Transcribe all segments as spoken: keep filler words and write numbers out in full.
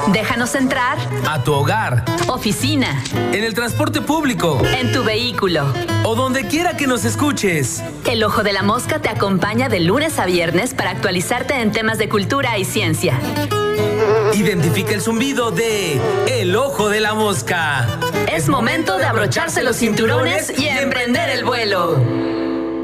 Déjanos entrar a tu hogar, oficina, en el transporte público, en tu vehículo o donde quiera que nos escuches. El Ojo de la Mosca te acompaña de lunes a viernes para actualizarte en temas de cultura y ciencia. Identifica el zumbido de El Ojo de la Mosca. Es momento de abrocharse los cinturones y emprender el vuelo.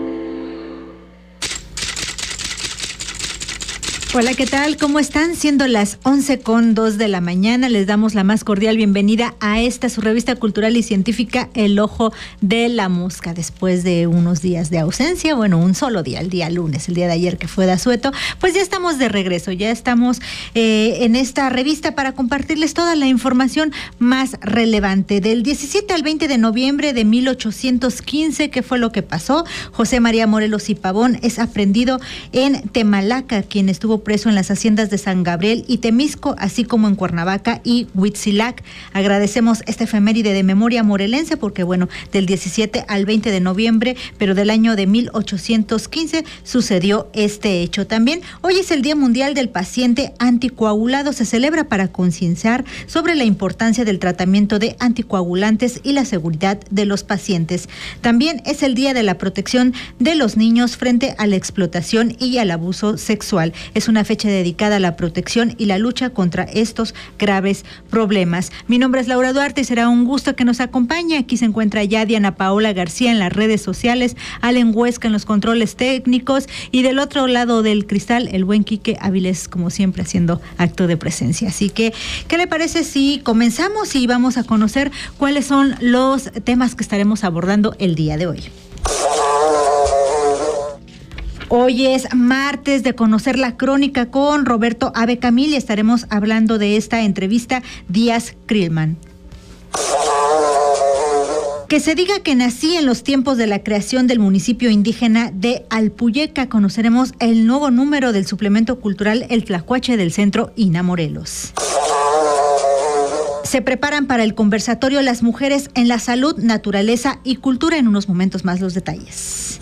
Hola, ¿qué tal? ¿Cómo están? Siendo las once con dos de la mañana, les damos la más cordial bienvenida a esta, su revista cultural y científica, El Ojo de la Mosca. Después de unos días de ausencia, bueno, un solo día, el día lunes, el día de ayer que fue de asueto, pues ya estamos de regreso, ya estamos eh, en esta revista para compartirles toda la información más relevante. Del diecisiete al veinte de noviembre de mil ochocientos quince, ¿qué fue lo que pasó? José María Morelos y Pavón es aprehendido en Temalaca, quien estuvo preso en las haciendas de San Gabriel y Temisco, así como en Cuernavaca y Huitzilac. Agradecemos esta efeméride de memoria morelense porque, bueno, del diecisiete al veinte de noviembre, pero del año de mil ochocientos quince, sucedió este hecho. También hoy es el Día Mundial del Paciente Anticoagulado. Se celebra para concienciar sobre la importancia del tratamiento de anticoagulantes y la seguridad de los pacientes. También es el Día de la Protección de los Niños frente a la explotación y al abuso sexual. Es una fecha dedicada a la protección y la lucha contra estos graves problemas. Mi nombre es Laura Duarte y será un gusto que nos acompañe. Aquí se encuentra ya Diana Paola García en las redes sociales, Allen Huesca en los controles técnicos y del otro lado del cristal, el buen Quique Avilés, como siempre, haciendo acto de presencia. Así que, ¿qué le parece si comenzamos y vamos a conocer cuáles son los temas que estaremos abordando el día de hoy? Hoy es martes de conocer la crónica con Roberto Abe Camil y estaremos hablando de esta entrevista Díaz Krillman. Que se diga que nací en los tiempos de la creación del municipio indígena de Alpuyeca. Conoceremos el nuevo número del suplemento cultural El Tlacuache del Centro Ina Morelos. Se preparan para el conversatorio Las Mujeres en la Salud, Naturaleza y Cultura. En unos momentos más los detalles.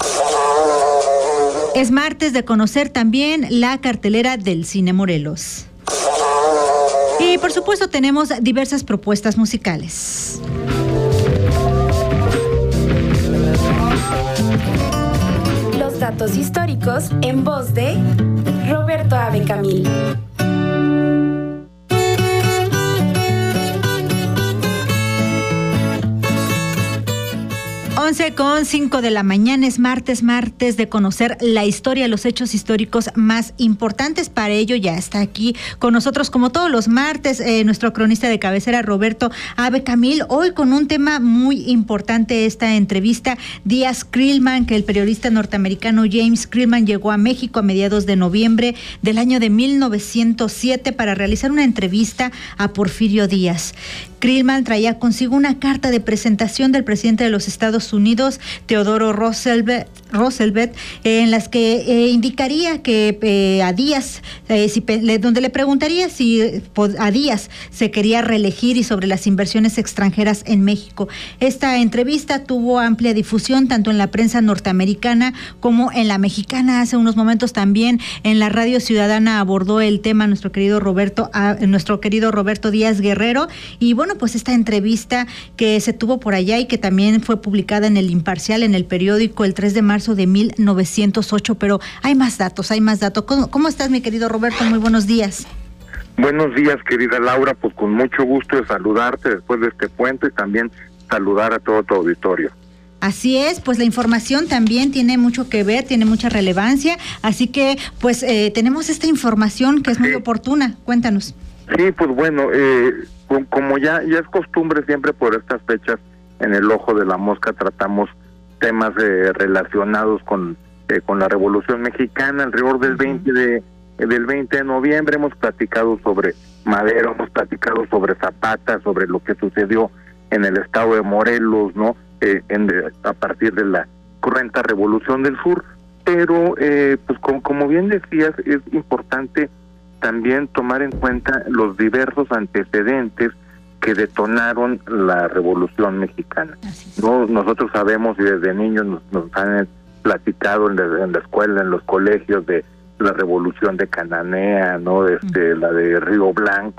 Es martes de conocer también la cartelera del Cine Morelos. Y por supuesto tenemos diversas propuestas musicales. Los datos históricos en voz de Roberto Abe Camil. once con cinco de la mañana, es martes, martes de conocer la historia, los hechos históricos más importantes. Para ello ya está aquí con nosotros, como todos los martes, eh, nuestro cronista de cabecera, Roberto Abe Camil. Hoy con un tema muy importante, esta entrevista, Díaz Krillman, que el periodista norteamericano James Krillman llegó a México a mediados de noviembre del año de mil novecientos siete para realizar una entrevista a Porfirio Díaz. Krillman traía consigo una carta de presentación del presidente de los Estados Unidos, Teodoro Roosevelt, Roosevelt eh, en las que eh, indicaría que eh, a Díaz, eh, si, le, donde le preguntaría si eh, a Díaz se quería reelegir y sobre las inversiones extranjeras en México. Esta entrevista tuvo amplia difusión tanto en la prensa norteamericana como en la mexicana. Hace unos momentos también en la Radio Ciudadana abordó el tema nuestro querido Roberto, a, nuestro querido Roberto Díaz Guerrero. Y bueno, pues esta entrevista que se tuvo por allá y que también fue publicada en El Imparcial, en el periódico, el tres de marzo de mil novecientos ocho, pero hay más datos, hay más datos. ¿Cómo, cómo estás, mi querido Roberto? Muy buenos días. Buenos días, querida Laura, pues con mucho gusto de saludarte después de este puente y también saludar a todo tu auditorio. Así es, pues la información también tiene mucho que ver, tiene mucha relevancia, así que pues eh, tenemos esta información que es muy sí. oportuna. Cuéntanos. Sí, pues bueno, eh, como ya, ya es costumbre siempre por estas fechas, en El Ojo de la Mosca tratamos temas eh, relacionados con eh, con la Revolución Mexicana. Alrededor del veinte de del veinte de noviembre hemos platicado sobre Madero, hemos platicado sobre Zapata, sobre lo que sucedió en el estado de Morelos, ¿no? Eh, en de, a partir de la cruenta Revolución del Sur. Pero, eh, pues como, como bien decías, es importante también tomar en cuenta los diversos antecedentes que detonaron la Revolución Mexicana. No, nosotros sabemos y desde niños nos, nos han platicado en la, en la escuela, en los colegios, de la Revolución de Cananea, no, este, uh-huh. la de Río Blanco,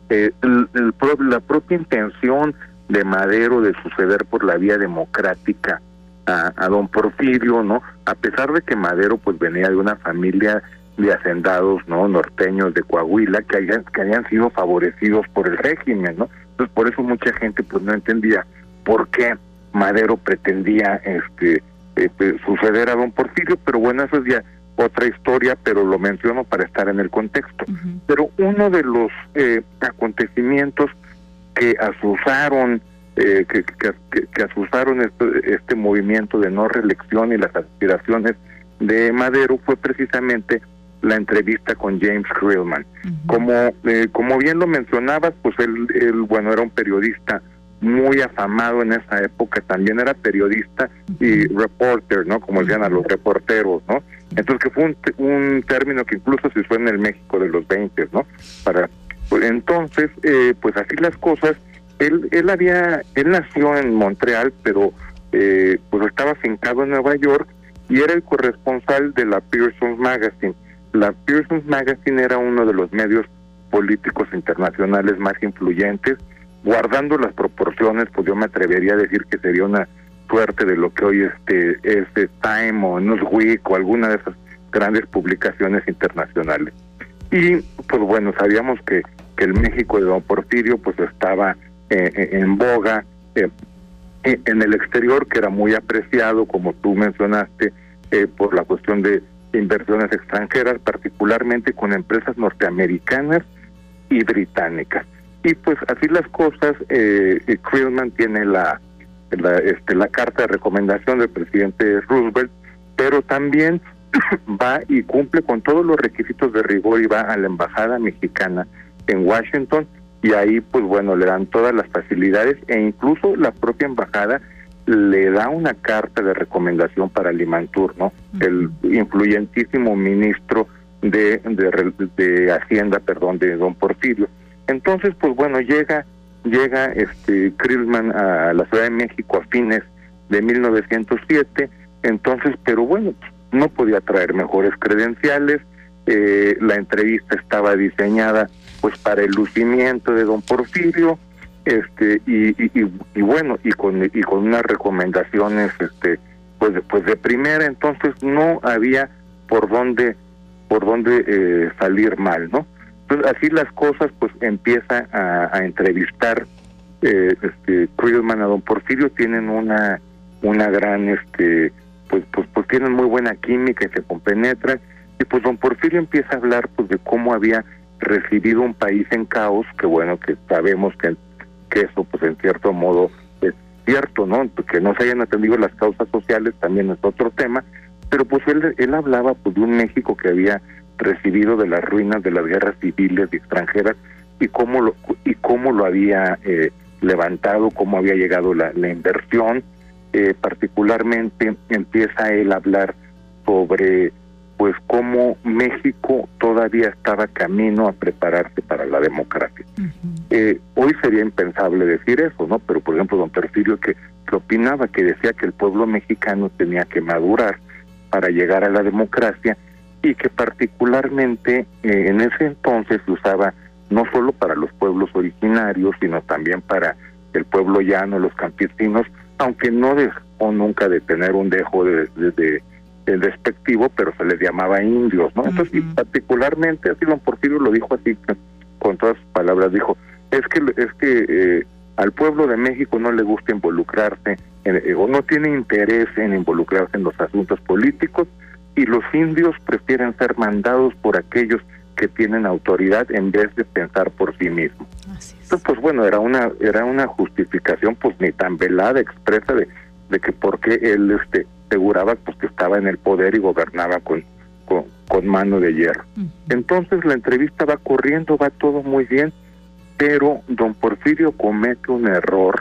eh, el, el, la propia intención de Madero de suceder por la vía democrática a, a don Porfirio, ¿no? A pesar de que Madero pues venía de una familia de hacendados, ¿no? Norteños de Coahuila que hayan, que hayan sido favorecidos por el régimen, ¿no? Entonces por eso mucha gente pues no entendía por qué Madero pretendía este eh, pues, suceder a don Porfirio, pero bueno, eso es ya otra historia, pero lo menciono para estar en el contexto. Uh-huh. Pero uno de los eh, acontecimientos que asusaron eh, que, que, que, que asusaron este, este movimiento de no reelección y las aspiraciones de Madero fue precisamente la entrevista con James Creelman. Uh-huh. Como eh, como bien lo mencionabas, pues él, él, bueno, era un periodista muy afamado en esa época, también era periodista y reporter, ¿no? Como decían a los reporteros, ¿no? Entonces que fue un, un término que incluso se usó en el México de los veinte, ¿no? Para pues, entonces, eh, pues así las cosas, él él había, él nació en Montreal, pero eh, pues estaba afincado en Nueva York y era el corresponsal de la Pearson's Magazine. La Pearson's Magazine era uno de los medios políticos internacionales más influyentes. Guardando las proporciones, pues yo me atrevería a decir que sería una suerte de lo que hoy este este Time o Newsweek o alguna de esas grandes publicaciones internacionales. Y pues bueno, sabíamos que, que el México de don Porfirio pues estaba eh, en boga eh, en el exterior, que era muy apreciado, como tú mencionaste, eh, por la cuestión de inversiones extranjeras, particularmente con empresas norteamericanas y británicas. Y pues así las cosas, eh, Creelman tiene la, la, este, la carta de recomendación del presidente Roosevelt, pero también va y cumple con todos los requisitos de rigor y va a la embajada mexicana en Washington y ahí pues bueno le dan todas las facilidades e incluso la propia embajada le da una carta de recomendación para Limantur, ¿no? El influyentísimo ministro de, de, de Hacienda, perdón, de don Porfirio. Entonces, pues bueno, llega llega este Creelman a la Ciudad de México a fines de mil novecientos siete, entonces, pero bueno, no podía traer mejores credenciales, eh, la entrevista estaba diseñada pues para el lucimiento de don Porfirio, este y, y, y, y bueno, y con y con unas recomendaciones este pues, pues de primera, entonces no había por dónde por dónde eh, salir mal, ¿no? Entonces así las cosas, pues empieza a, a entrevistar eh, este Creelman a don Porfirio, tienen una una gran este pues pues pues tienen muy buena química y se compenetran, y pues don Porfirio empieza a hablar pues de cómo había recibido un país en caos, que bueno, que sabemos que, que eso pues en cierto modo es cierto, ¿no? Que no se hayan atendido las causas sociales también es otro tema, pero pues él él hablaba pues de un México que había recibido de las ruinas de las guerras civiles y extranjeras y cómo lo y cómo lo había eh, levantado, cómo había llegado la, la inversión, eh, particularmente empieza él a hablar sobre pues cómo México todavía estaba camino a prepararse para la democracia. Uh-huh. Eh, hoy sería impensable decir eso, ¿no? Pero por ejemplo don Porfirio que, que opinaba, que decía que el pueblo mexicano tenía que madurar para llegar a la democracia, y que particularmente eh, en ese entonces se usaba no solo para los pueblos originarios, sino también para el pueblo llano, los campesinos, aunque no dejó nunca de tener un dejo de, de, de, de despectivo, pero se les llamaba indios, ¿no? Uh-huh. Entonces, y particularmente, así don Porfirio lo dijo así, con todas sus palabras, dijo, es que es que eh, al pueblo de México no le gusta involucrarse, en, eh, o no tiene interés en involucrarse en los asuntos políticos, y los indios prefieren ser mandados por aquellos que tienen autoridad en vez de pensar por sí mismos. Entonces, pues bueno, era una era una justificación pues ni tan velada, expresa de, de que por qué él este aseguraba pues que estaba en el poder y gobernaba con con, con mano de hierro. Uh-huh. Entonces la entrevista va corriendo, va todo muy bien, pero don Porfirio comete un error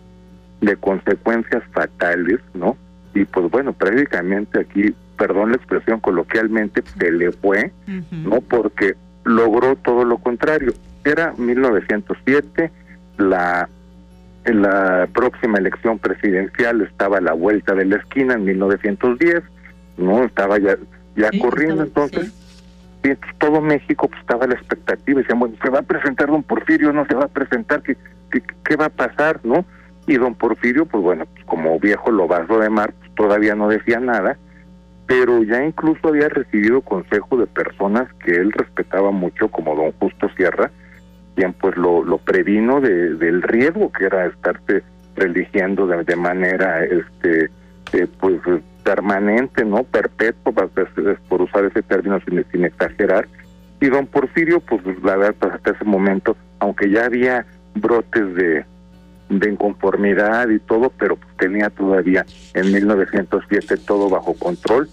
de consecuencias fatales, ¿no? Y pues bueno, prácticamente aquí, perdón la expresión coloquialmente, se le fue, uh-huh. ¿no? Porque logró todo lo contrario. Era mil novecientos siete, la en la próxima elección presidencial estaba a la vuelta de la esquina en mil novecientos diez, ¿no? Estaba ya ya sí, corriendo, estaba, entonces, sí. Y entonces todo México pues, estaba a la expectativa, decían, bueno, ¿se va a presentar don Porfirio? ¿No se va a presentar? ¿Qué, qué, qué va a pasar? ¿No? Y don Porfirio, pues bueno, pues, como viejo lobazo de mar, pues, todavía no decía nada, pero ya incluso había recibido consejo de personas que él respetaba mucho, como don Justo Sierra, quien pues lo, lo previno de, del riesgo que era estarse religiendo de, de manera este eh, pues permanente, no perpetuo, por usar ese término sin, sin exagerar. Y don Porfirio, pues la verdad, pues, hasta ese momento, aunque ya había brotes de, de inconformidad y todo, pero pues tenía todavía en mil novecientos siete todo bajo control.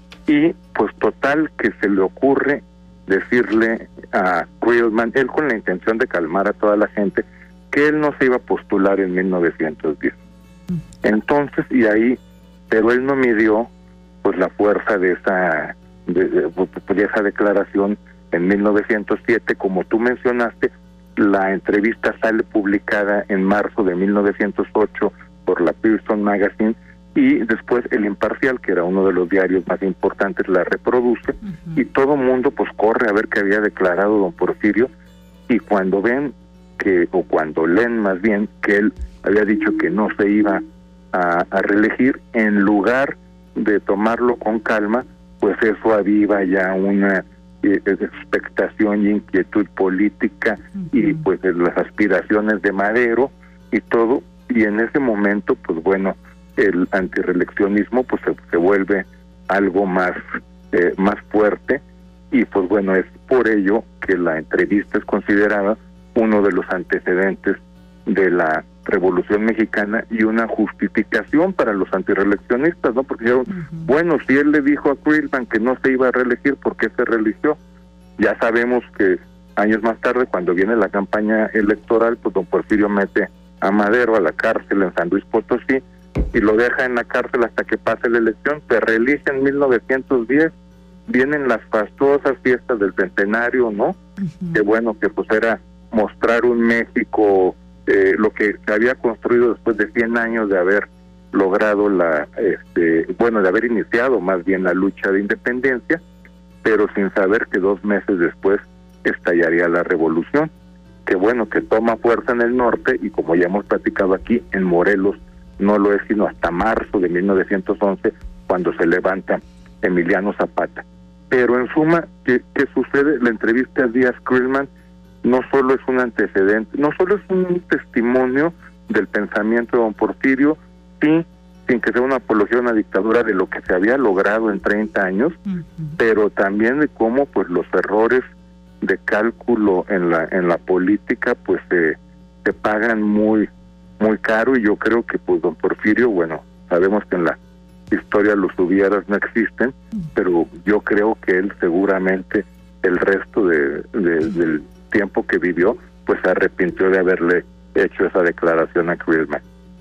Y pues total que se le ocurre decirle a Creelman, él con la intención de calmar a toda la gente, que él no se iba a postular en mil novecientos diez. Entonces, y ahí, pero él no midió pues la fuerza de esa de, de, de esa declaración en mil novecientos siete, como tú mencionaste. La entrevista sale publicada en marzo de mil novecientos ocho por la Pearson Magazine, y después El Imparcial, que era uno de los diarios más importantes, la reproduce, uh-huh. y todo mundo pues corre a ver qué había declarado don Porfirio, y cuando ven que, o cuando leen más bien, que él había dicho que no se iba a, a reelegir, en lugar de tomarlo con calma, pues eso aviva ya una eh, expectación y inquietud política, uh-huh. y pues de las aspiraciones de Madero y todo, y en ese momento pues bueno, el antirreeleccionismo pues se, se vuelve algo más eh, más fuerte, y pues bueno, es por ello que la entrevista es considerada uno de los antecedentes de la Revolución Mexicana y una justificación para los antirreeleccionistas, ¿no? Porque dijeron, uh-huh. bueno, si él le dijo a Creelman que no se iba a reelegir, ¿por qué se reeligió? Ya sabemos que años más tarde, cuando viene la campaña electoral, pues don Porfirio mete a Madero a la cárcel en San Luis Potosí y lo deja en la cárcel hasta que pase la elección. Se reelige en mil novecientos diez, vienen las fastuosas fiestas del centenario, ¿no? Uh-huh. Que bueno, que pues era mostrar un México, eh, lo que se había construido después de cien años de haber logrado la, este, bueno, de haber iniciado más bien la lucha de independencia, pero sin saber que dos meses después estallaría la revolución, que bueno, que toma fuerza en el norte, y como ya hemos platicado aquí, en Morelos no lo es sino hasta marzo de mil novecientos once, cuando se levanta Emiliano Zapata. Pero en suma, ¿qué, qué sucede? La entrevista a Díaz Creelman no solo es un antecedente, no solo es un testimonio del pensamiento de don Porfirio, sí, sin que sea una apología a una dictadura, de lo que se había logrado en treinta años, uh-huh. pero también de cómo pues los errores de cálculo en la en la política pues se, se pagan muy muy caro, y yo creo que pues don Porfirio, bueno, sabemos que en la historia los hubieras no existen, pero yo creo que él seguramente el resto de, de del tiempo que vivió pues se arrepintió de haberle hecho esa declaración a Creelman.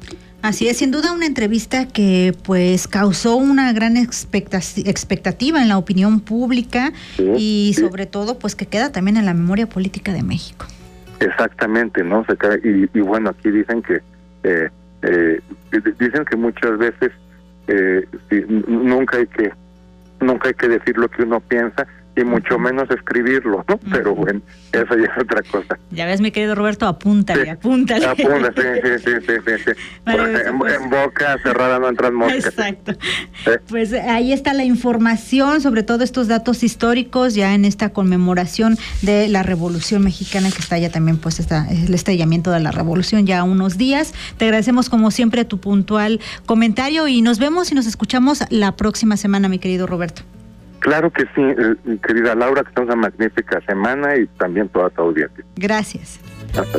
Así es, sin duda una entrevista que pues causó una gran expectativa en la opinión pública, sí, y sí. sobre todo pues que queda también en la memoria política de México. Exactamente, ¿no? Se cae, y, y bueno, aquí dicen que eh, eh, dicen que muchas veces eh, sí, nunca hay que nunca hay que decir lo que uno piensa, y mucho menos escribirlo, ¿no? Uh-huh. Pero bueno, eso ya es otra cosa. Ya ves, mi querido Roberto, apúntale, sí, apúntale. Apúntale, sí, sí, sí, sí, sí. En, pues, en boca cerrada no entran moscas. Exacto. ¿Sí? Pues ahí está la información sobre todos estos datos históricos ya en esta conmemoración de la Revolución Mexicana, que está ya también, pues, está el estallamiento de la Revolución ya a unos días. Te agradecemos como siempre tu puntual comentario, y nos vemos y nos escuchamos la próxima semana, mi querido Roberto. Claro que sí, eh, querida Laura, que tengas una magnífica semana, y también toda tu audiencia. Gracias. Hasta.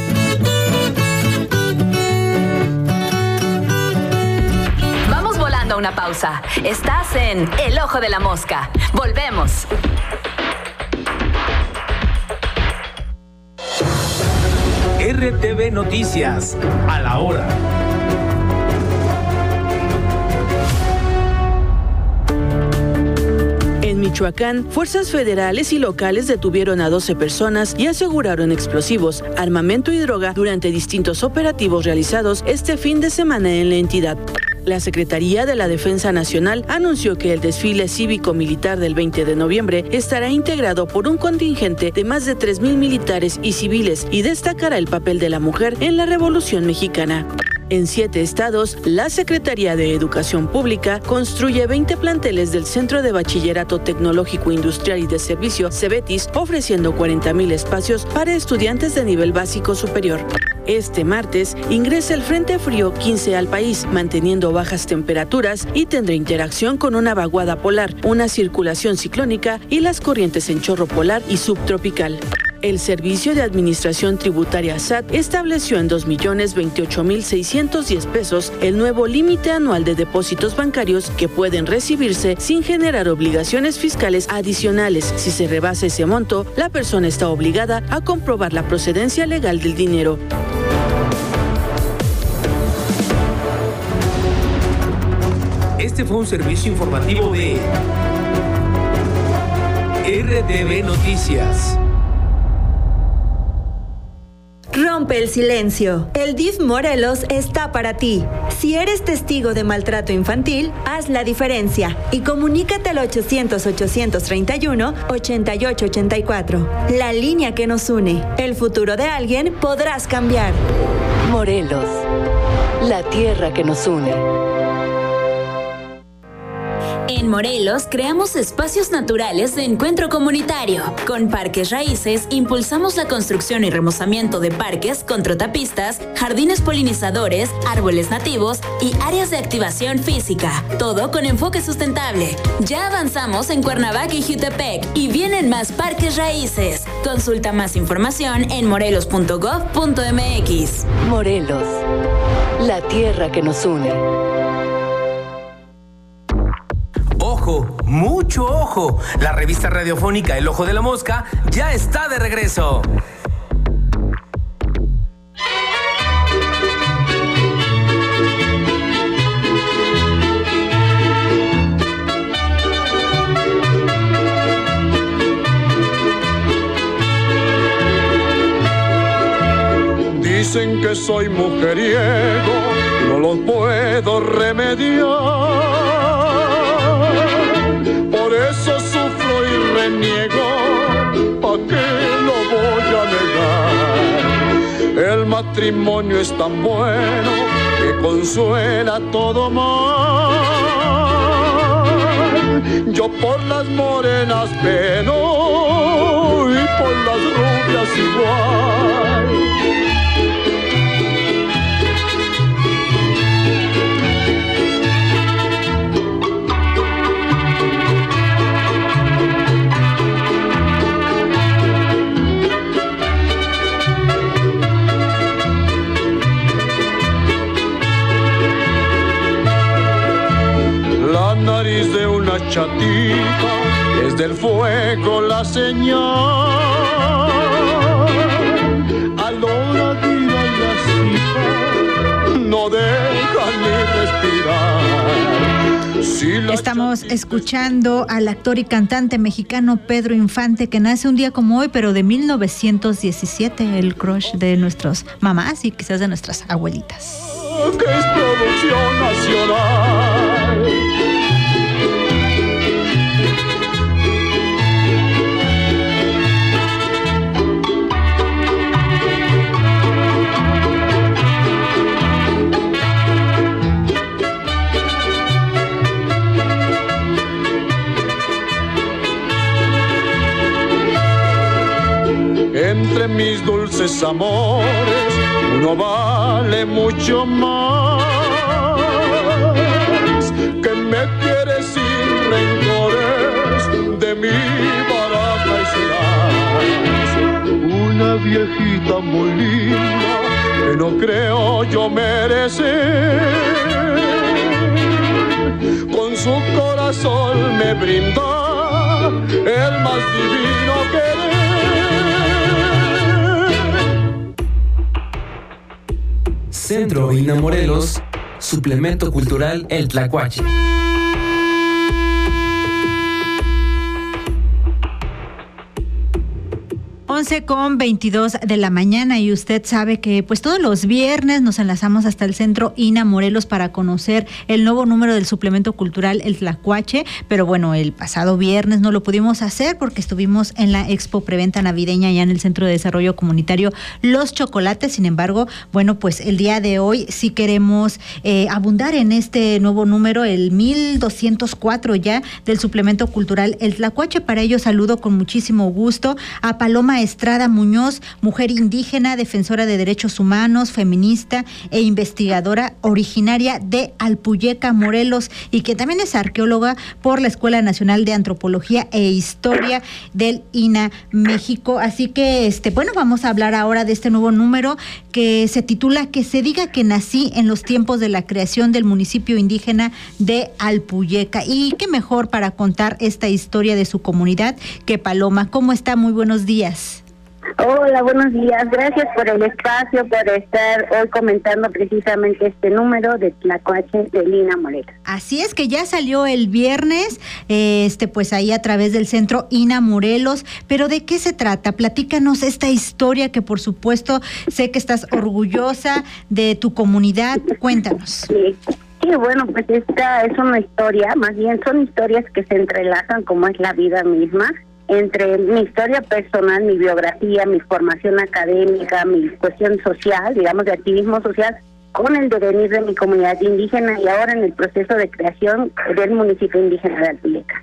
Vamos volando a una pausa. Estás en El Ojo de la Mosca. Volvemos. R T V Noticias, a la hora. En Michoacán, fuerzas federales y locales detuvieron a doce personas y aseguraron explosivos, armamento y droga durante distintos operativos realizados este fin de semana en la entidad. La Secretaría de la Defensa Nacional anunció que el desfile cívico-militar del veinte de noviembre estará integrado por un contingente de más de tres mil militares y civiles y destacará el papel de la mujer en la Revolución Mexicana. En siete estados, la Secretaría de Educación Pública construye veinte planteles del Centro de Bachillerato Tecnológico Industrial y de Servicio, CEBETIS, ofreciendo cuarenta mil espacios para estudiantes de nivel básico superior. Este martes ingresa el Frente Frío quince al país, manteniendo bajas temperaturas y tendrá interacción con una vaguada polar, una circulación ciclónica y las corrientes en chorro polar y subtropical. El Servicio de Administración Tributaria S A T estableció en dos millones veintiocho mil seiscientos diez pesos el nuevo límite anual de depósitos bancarios que pueden recibirse sin generar obligaciones fiscales adicionales. Si se rebasa ese monto, la persona está obligada a comprobar la procedencia legal del dinero. Este fue un servicio informativo de R T V Noticias. Rompe el silencio. El D I F Morelos está para ti. Si eres testigo de maltrato infantil, haz la diferencia y comunícate al ochocientos, ochocientos treinta y uno, ochenta y ocho ochenta y cuatro. La línea que nos une. El futuro de alguien podrás cambiar. Morelos, la tierra que nos une. En Morelos creamos espacios naturales de encuentro comunitario. Con Parques Raíces impulsamos la construcción y remozamiento de parques con trotapistas, jardines polinizadores, árboles nativos y áreas de activación física. Todo con enfoque sustentable. Ya avanzamos en Cuernavaca y Jutepec y vienen más Parques Raíces. Consulta más información en morelos punto gob punto mx. Morelos, la tierra que nos une. ¡Ojo! ¡Mucho ojo! La revista radiofónica El Ojo de la Mosca ya está de regreso. Dicen que soy mujeriego, no lo puedo remediar. Por eso sufro y reniego, ¿pa' qué lo voy a negar? El matrimonio es tan bueno que consuela todo mal. Yo por las morenas peno y por las rubias igual. Nariz de una chatita es del fuego la señal. A la hora de ir a la cita no deja ni respirar. Si Estamos escuchando al actor y cantante mexicano Pedro Infante, que nace un día como hoy, pero de mil novecientos diecisiete, el crush de nuestras mamás y quizás de nuestras abuelitas. Que es producción nacional. Entre mis dulces amores, uno vale mucho más, que me quiere sin rencores, de mi baraja serás. Una viejita muy linda, que no creo yo merecer, con su corazón me brinda el más divino querer. Centro I N A Morelos, suplemento cultural El Tlacuache. once con veintidós de la mañana y usted sabe que pues todos los viernes nos enlazamos hasta el Centro INA Morelos para conocer el nuevo número del suplemento cultural El Tlacuache, pero bueno, el pasado viernes no lo pudimos hacer porque estuvimos en la Expo Preventa Navideña allá en el Centro de Desarrollo Comunitario Los Chocolates. Sin embargo, bueno, pues el día de hoy sí queremos eh, abundar en este nuevo número, el mil doscientos cuatro ya del suplemento cultural El Tlacuache. Para ello saludo con muchísimo gusto a Paloma Estrada Muñoz, mujer indígena, defensora de derechos humanos, feminista e investigadora originaria de Alpuyeca, Morelos, y que también es arqueóloga por la Escuela Nacional de Antropología e Historia del INA México. Así que, este, bueno, vamos a hablar ahora de este nuevo número que se titula Que se diga que nací en los tiempos de la creación del municipio indígena de Alpuyeca. Y qué mejor para contar esta historia de su comunidad que Paloma. ¿Cómo está? Muy buenos días. Hola, buenos días. Gracias por el espacio, por estar hoy comentando precisamente este número de Tlacuache de INA Morelos. Así es, que ya salió el viernes, este pues ahí a través del Centro INA Morelos, pero ¿de qué se trata? Platícanos esta historia que por supuesto sé que estás orgullosa de tu comunidad. Cuéntanos. Sí. Sí, bueno, pues esta es una historia, más bien son historias que se entrelazan como es la vida misma, entre mi historia personal, mi biografía, mi formación académica, mi cuestión social, digamos de activismo social, con el devenir de mi comunidad indígena y ahora en el proceso de creación del municipio indígena de Alpuyeca.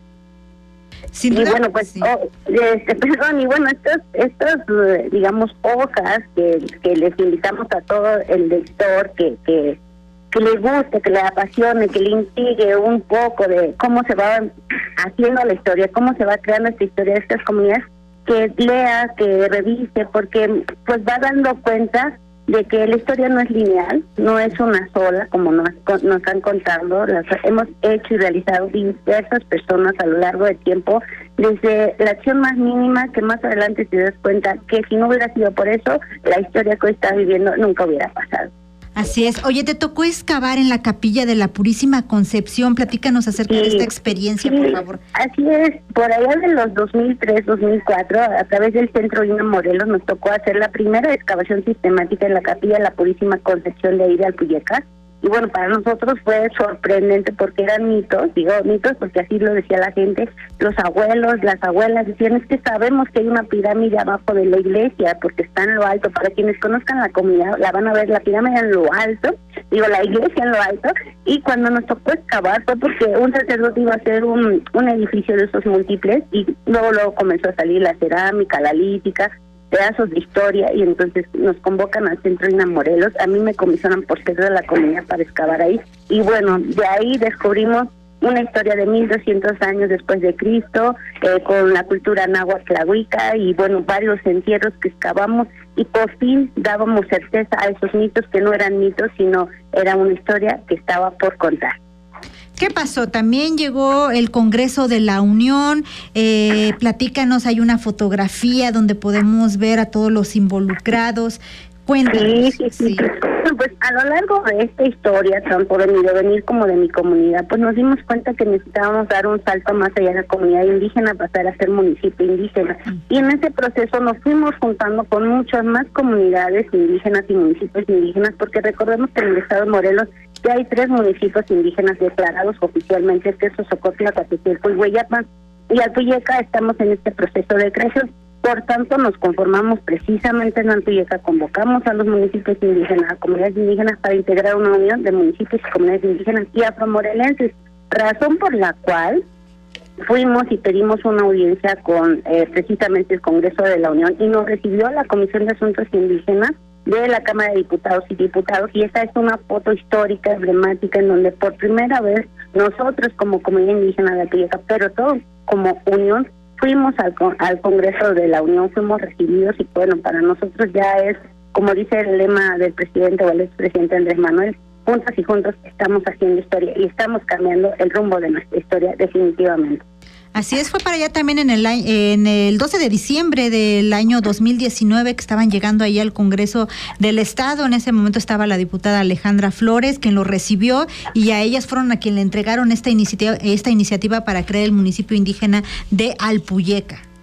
Sin y duda, bueno, pues, sí. oh, este, perdón, y bueno, estas, estas digamos, hojas que, que les invitamos a todo el lector que... que que le guste, que le apasione, que le intrigue un poco de cómo se va haciendo la historia, cómo se va creando esta historia de estas comunidades, que lea, que revise, porque pues va dando cuenta de que la historia no es lineal, no es una sola, como nos, nos han contado, las hemos hecho y realizado diversas personas a lo largo del tiempo, desde la acción más mínima, que más adelante te das cuenta que si no hubiera sido por eso, la historia que hoy estás viviendo nunca hubiera pasado. Así es. Oye, te tocó excavar en la Capilla de la Purísima Concepción. Platícanos acerca sí, de esta experiencia, sí, por favor. Así es. Por allá de los dos mil tres, dos mil cuatro, a través del Centro INA Morelos, nos tocó hacer la primera excavación sistemática en la Capilla de la Purísima Concepción de ahí de Alpuyeca. Y bueno, para nosotros fue sorprendente porque eran mitos, digo mitos porque así lo decía la gente, los abuelos, las abuelas decían, es que sabemos que hay una pirámide abajo de la iglesia porque está en lo alto. Para quienes conozcan la comunidad, la van a ver, la pirámide en lo alto, digo la iglesia en lo alto, y cuando nos tocó excavar fue porque un sacerdote iba a hacer un, un edificio de esos múltiples y luego, luego comenzó a salir la cerámica, la lítica, pedazos de historia, y entonces nos convocan al Centro INA Morelos. A mí me comisionan por ser de la comunidad para excavar ahí, y bueno, de ahí descubrimos una historia de mil doscientos años después de Cristo, eh, con la cultura náhuatl tlahuica, y bueno, varios entierros que excavamos, y por fin dábamos certeza a esos mitos que no eran mitos, sino era una historia que estaba por contar. ¿Qué pasó? También llegó el Congreso de la Unión, eh, platícanos, hay una fotografía donde podemos ver a todos los involucrados. Cuéntanos. Sí, sí, sí. sí. Pues a lo largo de esta historia, tanto de mi devenir como de mi comunidad, pues nos dimos cuenta que necesitábamos dar un salto más allá de la comunidad indígena, pasar a ser municipio indígena. Y en ese proceso nos fuimos juntando con muchas más comunidades indígenas y municipios indígenas, porque recordemos que en el estado de Morelos ya hay tres municipios indígenas declarados oficialmente, que es Sosocotla, Coatetelco y Hueyapan, y Alpuyeca estamos en este proceso de creación. Por tanto, nos conformamos precisamente en Alpuyeca, convocamos a los municipios indígenas, a comunidades indígenas, para integrar una unión de municipios y comunidades indígenas y afromorelenses, razón por la cual fuimos y pedimos una audiencia con eh, precisamente el Congreso de la Unión, y nos recibió la Comisión de Asuntos Indígenas de la Cámara de Diputados y Diputados, y esta es una foto histórica, emblemática, en donde por primera vez nosotros como comunidad indígena de Alpuyeca, pero todos como unión, fuimos al, al Congreso de la Unión, fuimos recibidos, y bueno, para nosotros ya es, como dice el lema del presidente o el expresidente Andrés Manuel, juntas y juntos estamos haciendo historia y estamos cambiando el rumbo de nuestra historia definitivamente. Así es, fue para allá también en el en el doce de diciembre del año dos mil diecinueve que estaban llegando ahí al Congreso del Estado. En ese momento estaba la diputada Alejandra Flores, quien lo recibió, y a ellas fueron a quien le entregaron esta iniciativa, esta iniciativa para crear el municipio indígena de Alpuyeca.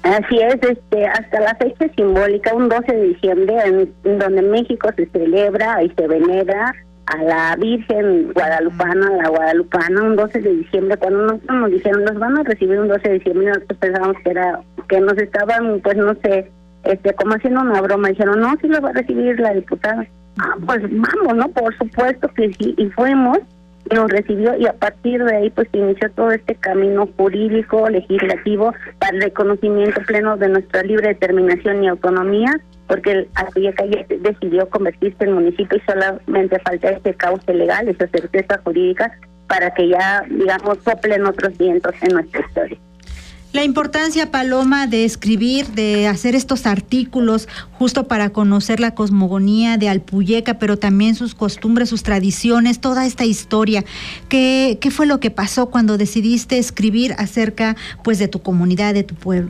Así es, este, hasta la fecha simbólica, un doce de diciembre, en, en donde México se celebra y se venera a la Virgen Guadalupana, la Guadalupana, un doce de diciembre. Cuando nosotros nos dijeron, nos van a recibir un doce de diciembre, nosotros pensábamos que era, que nos estaban, pues no sé, este, como haciendo una broma. Dijeron, no, sí lo va a recibir la diputada. Ah, pues vamos, ¿no? Por supuesto que sí, y fuimos, nos recibió, y a partir de ahí pues inició todo este camino jurídico, legislativo, para el reconocimiento pleno de nuestra libre determinación y autonomía, porque el Alpuyeca ya decidió convertirse en municipio y solamente falta ese cauce legal, esa certeza jurídica, para que ya, digamos, soplen otros vientos en nuestra historia. La importancia, Paloma, de escribir, de hacer estos artículos justo para conocer la cosmogonía de Alpuyeca, pero también sus costumbres, sus tradiciones, toda esta historia. ¿Qué, qué fue lo que pasó cuando decidiste escribir acerca, pues, de tu comunidad, de tu pueblo?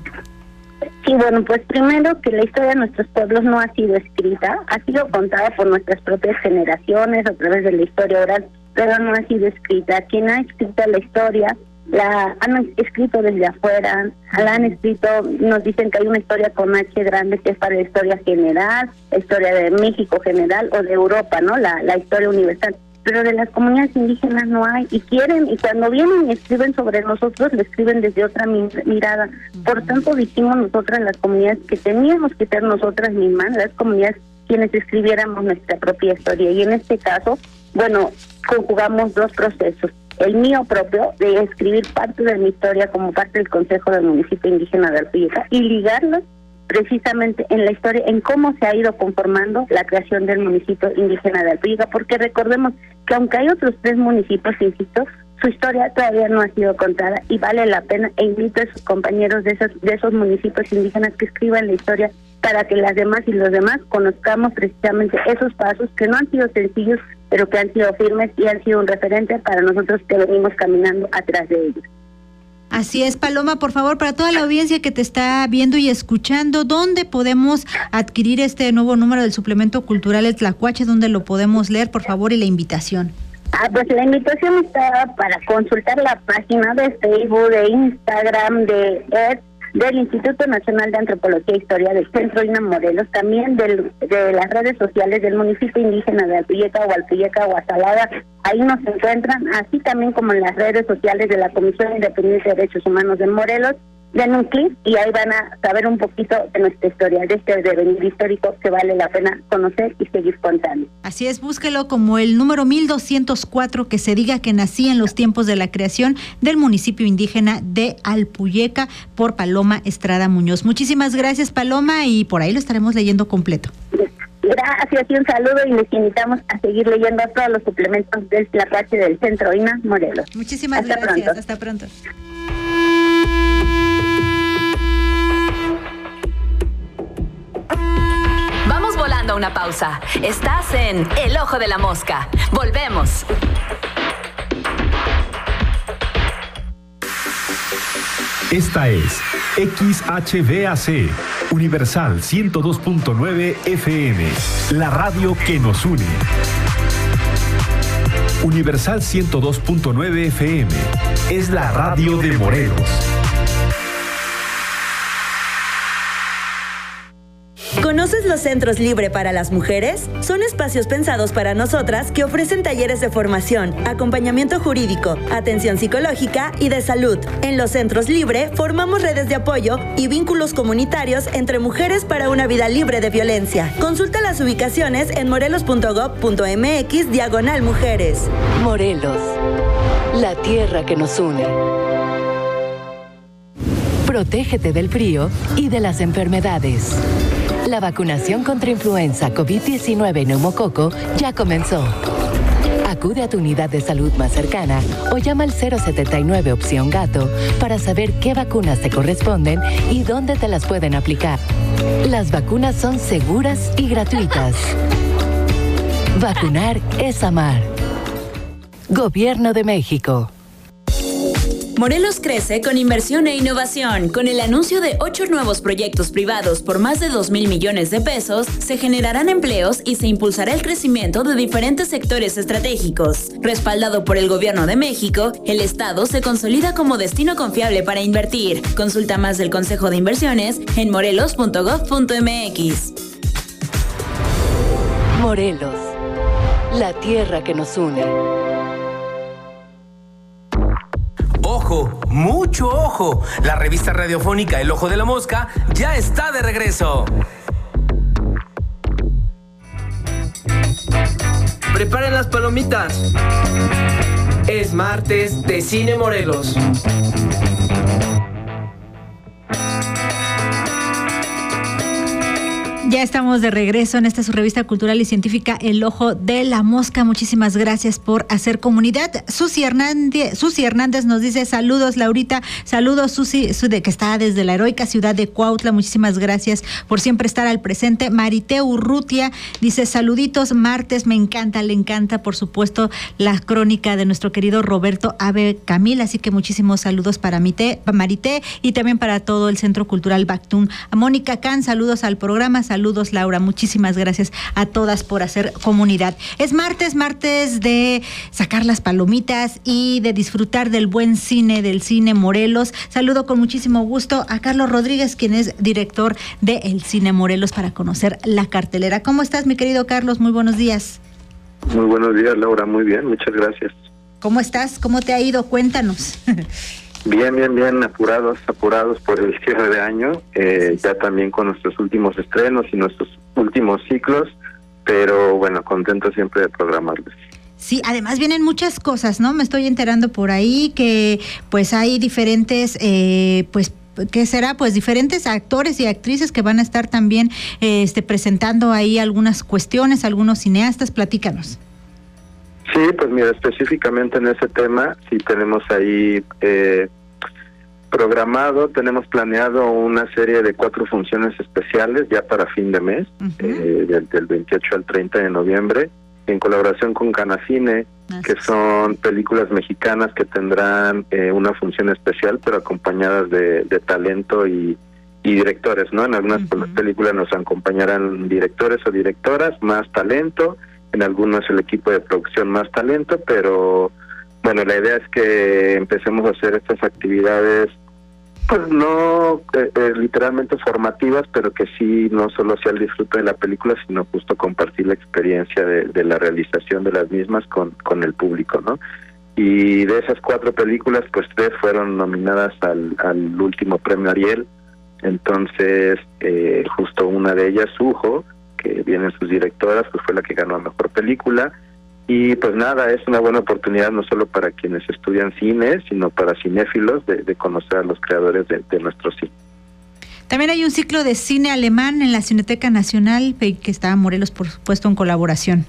Sí, bueno, pues primero que la historia de nuestros pueblos no ha sido escrita, ha sido contada por nuestras propias generaciones a través de la historia oral, pero no ha sido escrita. Quien ha escrito la historia la han escrito desde afuera, la han escrito, nos dicen que hay una historia con H grande que es para la historia general, la historia de México general o de Europa, ¿no? La, la historia universal. Pero de las comunidades indígenas no hay, y quieren, y cuando vienen y escriben sobre nosotros, lo escriben desde otra mirada. Por tanto, dijimos nosotras, las comunidades, que teníamos que ser nosotras mismas, las comunidades, quienes escribiéramos nuestra propia historia. Y en este caso, bueno, conjugamos dos procesos. El mío propio, de escribir parte de mi historia como parte del Consejo del Municipio Indígena de Alpuyeca, y ligarlos precisamente en la historia, en cómo se ha ido conformando la creación del municipio indígena de Alpuyeca, porque recordemos que aunque hay otros tres municipios, insisto, su historia todavía no ha sido contada, y vale la pena, e invito a sus compañeros de esos, de esos municipios indígenas que escriban la historia para que las demás y los demás conozcamos precisamente esos pasos que no han sido sencillos, pero que han sido firmes y han sido un referente para nosotros que venimos caminando atrás de ellos. Así es, Paloma, por favor, para toda la audiencia que te está viendo y escuchando, ¿dónde podemos adquirir este nuevo número del suplemento cultural El Tlacuache? ¿Dónde lo podemos leer, por favor, y la invitación? Ah, pues la invitación está para consultar la página de Facebook, de Instagram, de Ed, del Instituto Nacional de Antropología e Historia del Centro INA Morelos, también del, de las redes sociales del municipio indígena de Alpuyeca o Alpuyeca Guasalada. Ahí nos encuentran, así también como en las redes sociales de la Comisión Independiente de Derechos Humanos de Morelos. Den un clic y ahí van a saber un poquito de nuestra historia, de este devenir histórico que vale la pena conocer y seguir contando. Así es, búsquelo como el número mil doscientos cuatro, que se diga que nací en los tiempos de la creación del municipio indígena de Alpuyeca, por Paloma Estrada Muñoz. Muchísimas gracias, Paloma, y por ahí lo estaremos leyendo completo. Gracias y un saludo, y les invitamos a seguir leyendo todos los suplementos del Tlacuache del Centro INA Morelos. Muchísimas hasta gracias, pronto. Hasta pronto. Vamos volando a una pausa. Estás en El Ojo de la Mosca. Volvemos. Esta es X H V A C, Universal ciento dos punto nueve F M, la radio que nos une. Universal ciento dos punto nueve F M es la radio de Morelos. ¿Conoces los centros Libre para las mujeres? Son espacios pensados para nosotras que ofrecen talleres de formación, acompañamiento jurídico, atención psicológica y de salud. En los centros Libre formamos redes de apoyo y vínculos comunitarios entre mujeres para una vida libre de violencia. Consulta las ubicaciones en morelos punto gob punto mx diagonal mujeres. Morelos, la tierra que nos une. Protégete del frío y de las enfermedades. La vacunación contra influenza, COVID diecinueve y neumococo ya comenzó. Acude a tu unidad de salud más cercana o llama al cero setenta y nueve opción gato para saber qué vacunas te corresponden y dónde te las pueden aplicar. Las vacunas son seguras y gratuitas. Vacunar es amar. Gobierno de México. Morelos crece con inversión e innovación. Con el anuncio de ocho nuevos proyectos privados por más de dos mil millones de pesos, se generarán empleos y se impulsará el crecimiento de diferentes sectores estratégicos. Respaldado por el Gobierno de México, el Estado se consolida como destino confiable para invertir. Consulta más del Consejo de Inversiones en morelos punto gob punto eme equis. Morelos, la tierra que nos une. Ojo, mucho ojo. La revista radiofónica El Ojo de la Mosca ya está de regreso. Preparen las palomitas. Es martes de Cine Morelos. Ya estamos de regreso en esta su revista cultural y científica El Ojo de la Mosca. Muchísimas gracias por hacer comunidad. Susi Hernández, Susi Hernández nos dice saludos, Laurita. Saludos, Susi, de que está desde la heroica ciudad de Cuautla. Muchísimas gracias por siempre estar al presente. Marité Urrutia dice saluditos, martes, me encanta, le encanta, por supuesto, la crónica de nuestro querido Roberto Ave Camil. Así que muchísimos saludos para Marité y también para todo el Centro Cultural Bactún. A Mónica Can, saludos al programa. Saludos Saludos, Laura. Muchísimas gracias a todas por hacer comunidad. Es martes, martes de sacar las palomitas y de disfrutar del buen cine, del Cine Morelos. Saludo con muchísimo gusto a Carlos Rodríguez, quien es director de El Cine Morelos, para conocer la cartelera. ¿Cómo estás, mi querido Carlos? Muy buenos días. Muy buenos días, Laura. Muy bien, muchas gracias. ¿Cómo estás? ¿Cómo te ha ido? Cuéntanos. Bien, bien, bien, apurados, apurados por el cierre de año, eh, ya también con nuestros últimos estrenos y nuestros últimos ciclos, pero bueno, contento siempre de programarles. Sí, además vienen muchas cosas, ¿no? Me estoy enterando por ahí que pues hay diferentes, eh, pues, ¿qué será? Pues diferentes actores y actrices que van a estar también eh, este, presentando ahí algunas cuestiones, algunos cineastas. Platícanos. Sí, pues mira, específicamente en ese tema, sí tenemos ahí eh, programado, tenemos planeado una serie de cuatro funciones especiales ya para fin de mes, uh-huh. eh, del, del veintiocho al treinta de noviembre, en colaboración con Canacine, uh-huh. que son películas mexicanas que tendrán eh, una función especial, pero acompañadas de, de talento y, y directores, ¿no? En algunas uh-huh. películas nos acompañarán directores o directoras, más talento. En algunos el equipo de producción más talento, pero bueno, la idea es que empecemos a hacer estas actividades, pues no eh, eh, literalmente formativas, pero que sí no solo sea el disfrute de la película, sino justo compartir la experiencia de, de la realización de las mismas con, con el público, ¿no? Y de esas cuatro películas, pues tres fueron nominadas al, al último premio Ariel, entonces eh, justo una de ellas, Sujo, que vienen sus directoras, pues fue la que ganó a mejor película. Y pues nada, es una buena oportunidad no solo para quienes estudian cine, sino para cinéfilos de, de conocer a los creadores de, de nuestro cine. También hay un ciclo de cine alemán en la Cineteca Nacional, que está Morelos, por supuesto, en colaboración.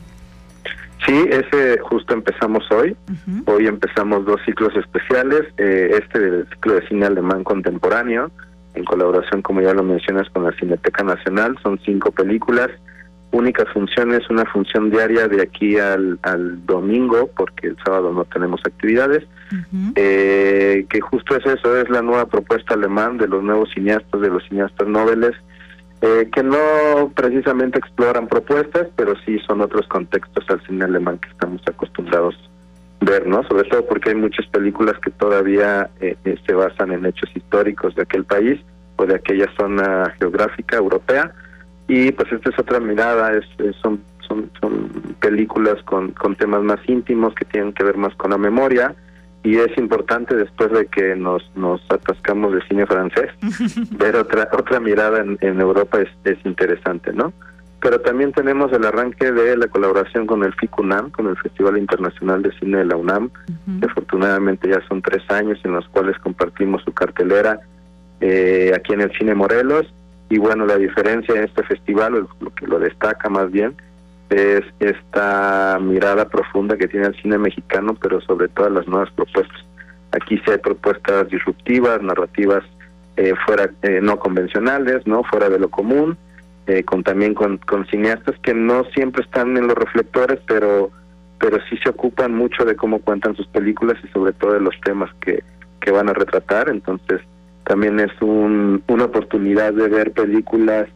Sí, ese justo empezamos hoy. Uh-huh. Hoy empezamos dos ciclos especiales. Eh, este del ciclo de cine alemán contemporáneo, en colaboración, como ya lo mencionas, con la Cineteca Nacional. Son cinco películas, únicas funciones, una función diaria de aquí al, al domingo, porque el sábado no tenemos actividades, uh-huh. eh, que justo es eso, es la nueva propuesta alemán de los nuevos cineastas, de los cineastas noveles, eh, que no precisamente exploran propuestas, pero sí son otros contextos al cine alemán que estamos acostumbrados ver, ¿no? Sobre todo porque hay muchas películas que todavía eh, eh, se basan en hechos históricos de aquel país o de aquella zona geográfica europea, y pues esta es otra mirada, es, es son, son son películas con, con temas más íntimos que tienen que ver más con la memoria, y es importante, después de que nos nos atascamos de cine francés, ver otra otra mirada en, en Europa es, es interesante, ¿no? Pero también tenemos el arranque de la colaboración con el FICUNAM, con el Festival Internacional de Cine de la UNAM, uh-huh. que afortunadamente ya son tres años en los cuales compartimos su cartelera eh, aquí en el Cine Morelos. Y bueno, la diferencia en este festival, lo que lo destaca más bien, es esta mirada profunda que tiene el cine mexicano, pero sobre todas las nuevas propuestas. Aquí sí hay propuestas disruptivas, narrativas eh, fuera eh, no convencionales, no fuera de lo común, eh, con también con, con cineastas que no siempre están en los reflectores, pero pero sí se ocupan mucho de cómo cuentan sus películas y sobre todo de los temas que que van a retratar, entonces también es un, una oportunidad de ver películas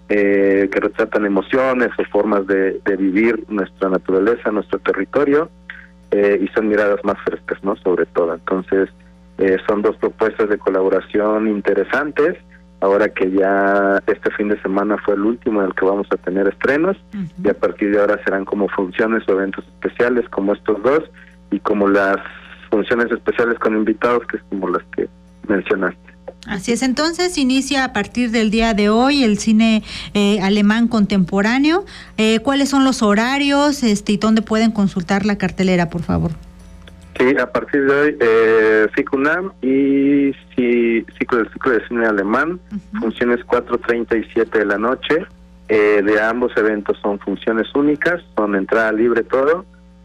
eh, que retratan emociones o formas de, de vivir nuestra naturaleza, nuestro territorio, eh, y son miradas más frescas, ¿no? Sobre todo. Entonces, eh, son dos propuestas de colaboración interesantes. Ahora que ya este fin de semana fue el último en el que vamos a tener estrenos, uh-huh. y a partir de ahora serán como funciones o eventos especiales como estos dos, y como las funciones especiales con invitados, que es como las que mencionaste. Así es, entonces inicia a partir del día de hoy el cine eh, alemán contemporáneo. Eh, ¿Cuáles son los horarios este, y dónde pueden consultar la cartelera, por favor? Sí, a partir de hoy, eh, FICUNAM y sí, ciclo del ciclo de cine alemán, uh-huh. funciones cuatro treinta y siete de la noche. Eh, de ambos eventos son funciones únicas, son entrada libre todo.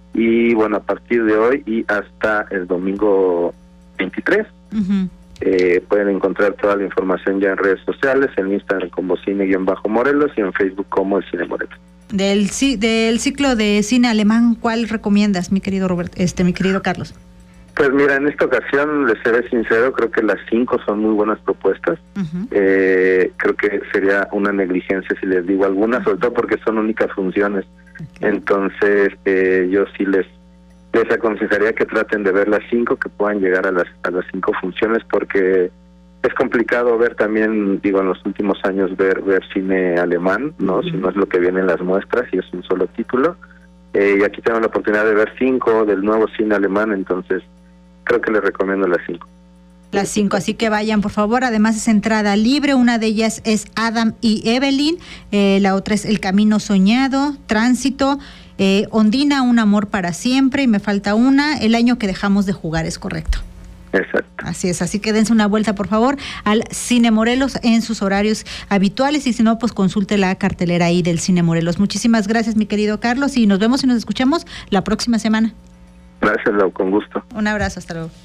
Y bueno, a partir de hoy y hasta el domingo veintitrés, uh-huh. eh, pueden encontrar toda la información ya en redes sociales, en Instagram como Cine-Morelos y en Facebook como El Cine Morelos. Del del ciclo de cine alemán, ¿cuál recomiendas, mi querido Robert, este, mi querido Carlos? Pues mira, en esta ocasión, les seré sincero, creo que las cinco son muy buenas propuestas. Uh-huh. Eh, creo que sería una negligencia si les digo alguna, uh-huh. sobre todo porque son únicas funciones. Okay. Entonces, eh, yo sí les les aconsejaría que traten de ver las cinco, que puedan llegar a las a las cinco funciones, porque es complicado ver también, digo, en los últimos años ver ver cine alemán, ¿no? Uh-huh. Si no es lo que viene en las muestras y es un solo título. Eh, y aquí tenemos la oportunidad de ver cinco del nuevo cine alemán, entonces creo que les recomiendo las cinco. Las cinco, así que vayan, por favor. Además es entrada libre, una de ellas es Adam y Evelyn, eh, la otra es El Camino Soñado, Tránsito, eh, Ondina, Un Amor para Siempre, y me falta una, El Año que Dejamos de Jugar, es correcto. Exacto. Así es, así que dense una vuelta, por favor, al Cine Morelos en sus horarios habituales, y si no, pues consulte la cartelera ahí del Cine Morelos. Muchísimas gracias, mi querido Carlos, y nos vemos y nos escuchamos la próxima semana. Gracias, Lau, con gusto. Un abrazo, hasta luego.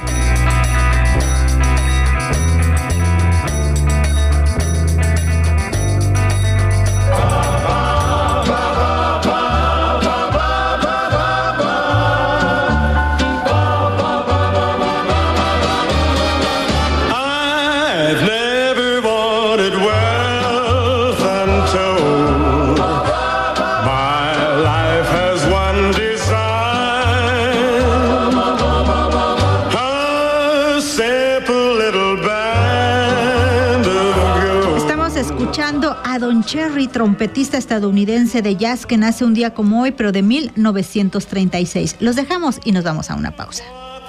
A Don Cherry, trompetista estadounidense de jazz que nace un día como hoy, pero de mil novecientos treinta y seis. Los dejamos y nos vamos a una pausa.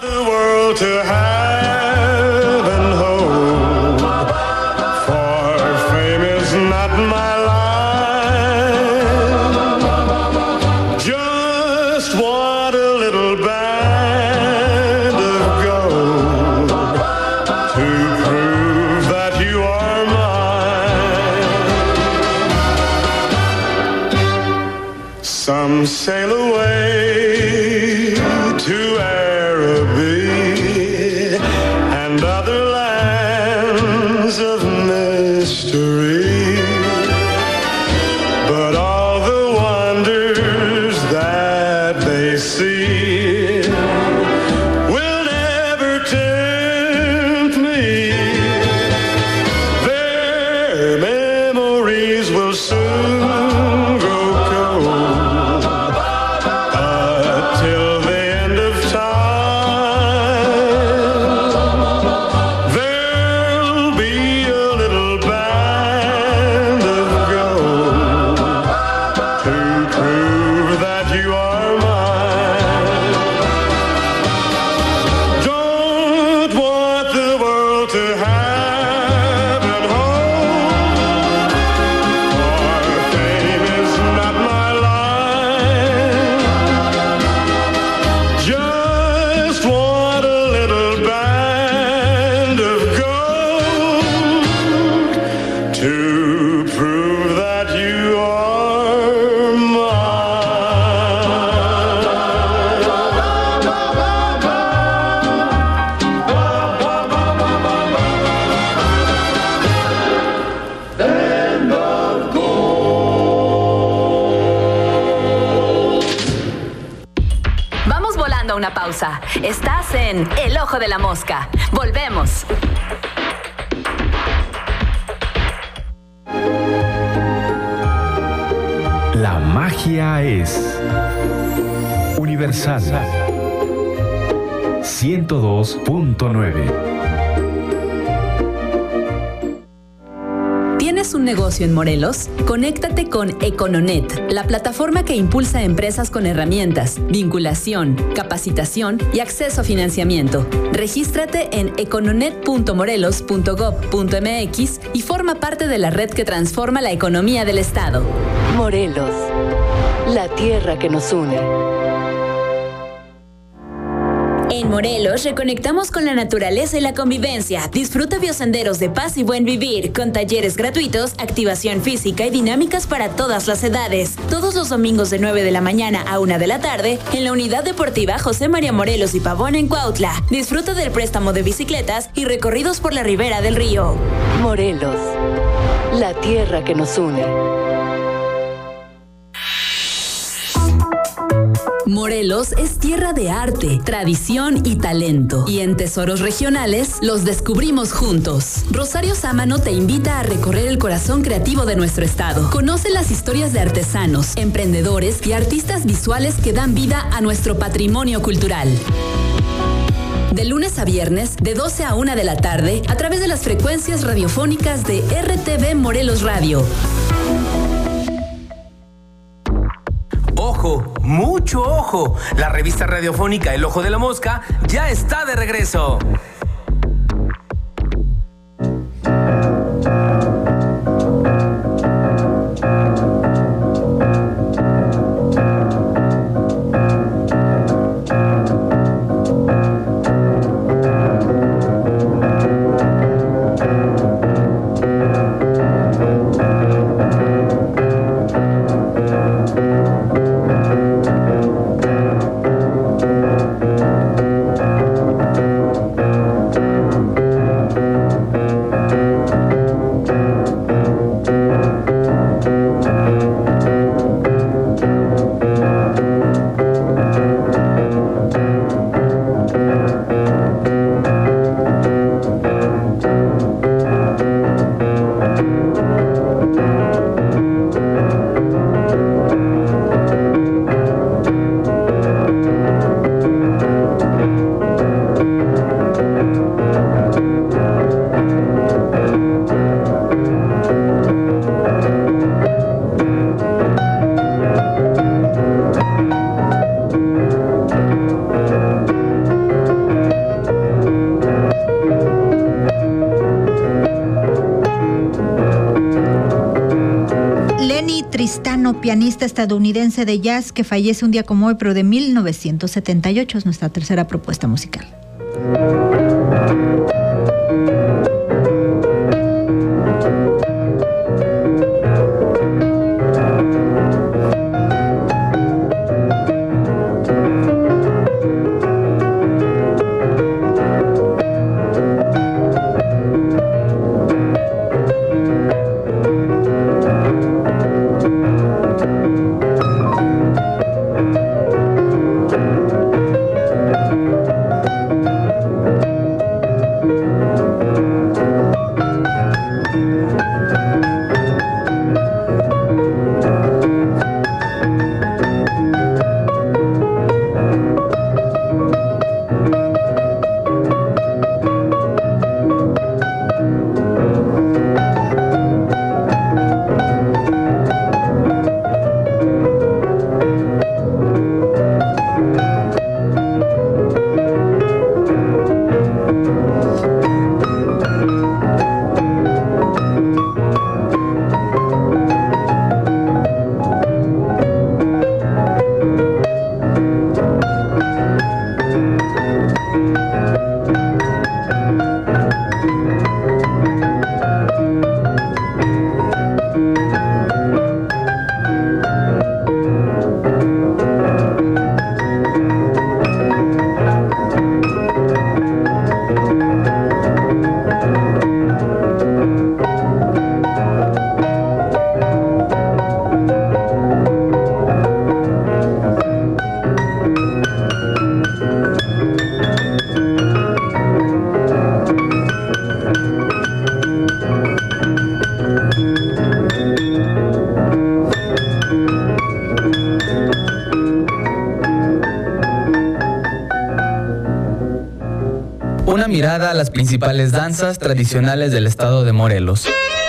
Some sail away to Araby and other lands of mystery, but all the wonders that they see will never tempt me. Their memories will soon grow cold. Till the end of time. a una pausa. Estás en El Ojo de la Mosca. Volvemos. La magia es universal. ciento dos punto nueve. ¿Tienes un negocio en Morelos? Conéctate con Econonet, la plataforma que impulsa empresas con herramientas, vinculación, capacitación y acceso a financiamiento. Regístrate en econonet punto morelos punto gob punto mx y forma parte de la red que transforma la economía del estado. Morelos, la tierra que nos une. En Morelos reconectamos con la naturaleza y la convivencia. Disfruta biosenderos de paz y buen vivir, con talleres gratuitos, activación física y dinámicas para todas las edades. Todos los domingos de nueve de la mañana a una de la tarde, en la Unidad Deportiva José María Morelos y Pavón en Cuautla. Disfruta del préstamo de bicicletas y recorridos por la ribera del río. Morelos, la tierra que nos une. Morelos es tierra de arte, tradición y talento. Y en Tesoros Regionales los descubrimos juntos. Rosario Sámano te invita a recorrer el corazón creativo de nuestro estado. Conoce las historias de artesanos, emprendedores y artistas visuales que dan vida a nuestro patrimonio cultural. De lunes a viernes, de doce a una de la tarde, a través de las frecuencias radiofónicas de R T V Morelos Radio. ¡Ojo! ¡Mucho ojo! La revista radiofónica El Ojo de la Mosca ya está de regreso. Pianista estadounidense de jazz que fallece un día como hoy, pero de mil novecientos setenta y ocho, es nuestra tercera propuesta musical. mirada a las principales danzas tradicionales del estado de Morelos.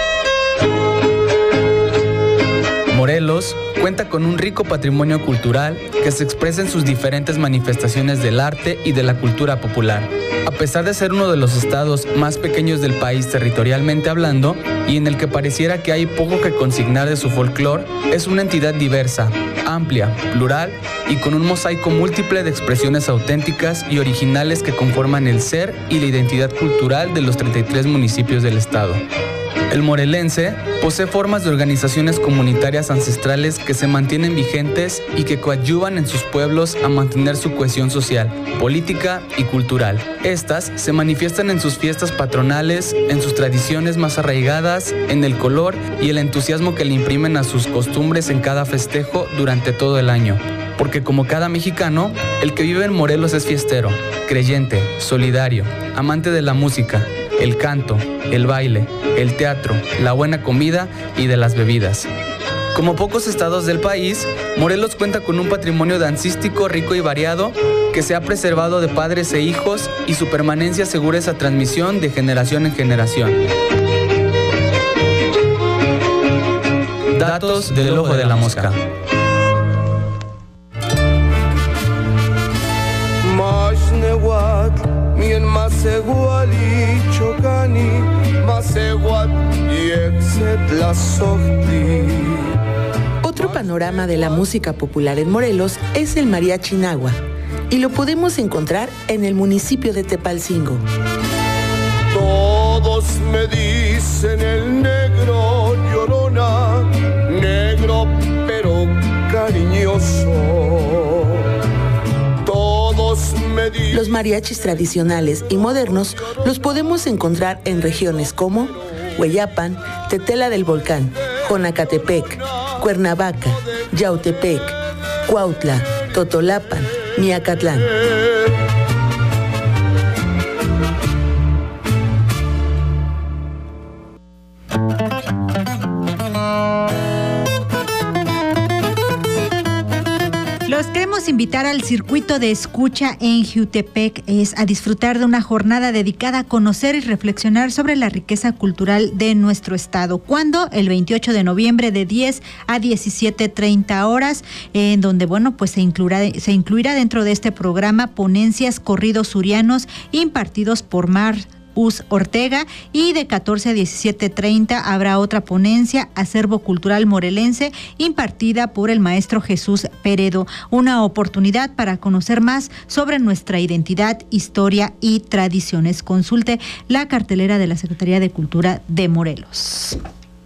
Morelos cuenta con un rico patrimonio cultural que se expresa en sus diferentes manifestaciones del arte y de la cultura popular. A pesar de ser uno de los estados más pequeños del país territorialmente hablando, y en el que pareciera que hay poco que consignar de su folclore, es una entidad diversa, amplia, plural y con un mosaico múltiple de expresiones auténticas y originales que conforman el ser y la identidad cultural de los treinta y tres municipios del estado. El morelense posee formas de organizaciones comunitarias ancestrales que se mantienen vigentes y que coadyuvan en sus pueblos a mantener su cohesión social, política y cultural. Estas se manifiestan en sus fiestas patronales, en sus tradiciones más arraigadas, en el color y el entusiasmo que le imprimen a sus costumbres en cada festejo durante todo el año. Porque como cada mexicano, el que vive en Morelos es fiestero, creyente, solidario, amante de la música, el canto, el baile, el teatro, la buena comida y de las bebidas. Como pocos estados del país, Morelos cuenta con un patrimonio dancístico rico y variado que se ha preservado de padres e hijos y su permanencia asegura esa transmisión de generación en generación. Datos del Ojo de la Mosca. Otro panorama de la música popular en Morelos es el mariachi nahua, y lo podemos encontrar en el municipio de Tepalcingo. Todos me dicen el negro llorona, negro pero cariñoso. Los mariachis tradicionales y modernos los podemos encontrar en regiones como Hueyapan, Tetela del Volcán, Jonacatepec, Cuernavaca, Yautepec, Cuautla, Totolapan, Miacatlán. Los queremos invitar al circuito de escucha en Jiutepec, es a disfrutar de una jornada dedicada a conocer y reflexionar sobre la riqueza cultural de nuestro estado. ¿Cuándo? El veintiocho de noviembre de diez a diecisiete treinta horas, en donde, bueno, pues se incluirá, se incluirá dentro de este programa ponencias corridos surianos impartidos por Mar Us Ortega, y de catorce a diecisiete treinta habrá otra ponencia, Acervo Cultural Morelense, impartida por el maestro Jesús Peredo. Una oportunidad para conocer más sobre nuestra identidad, historia y tradiciones. Consulte la cartelera de la Secretaría de Cultura de Morelos.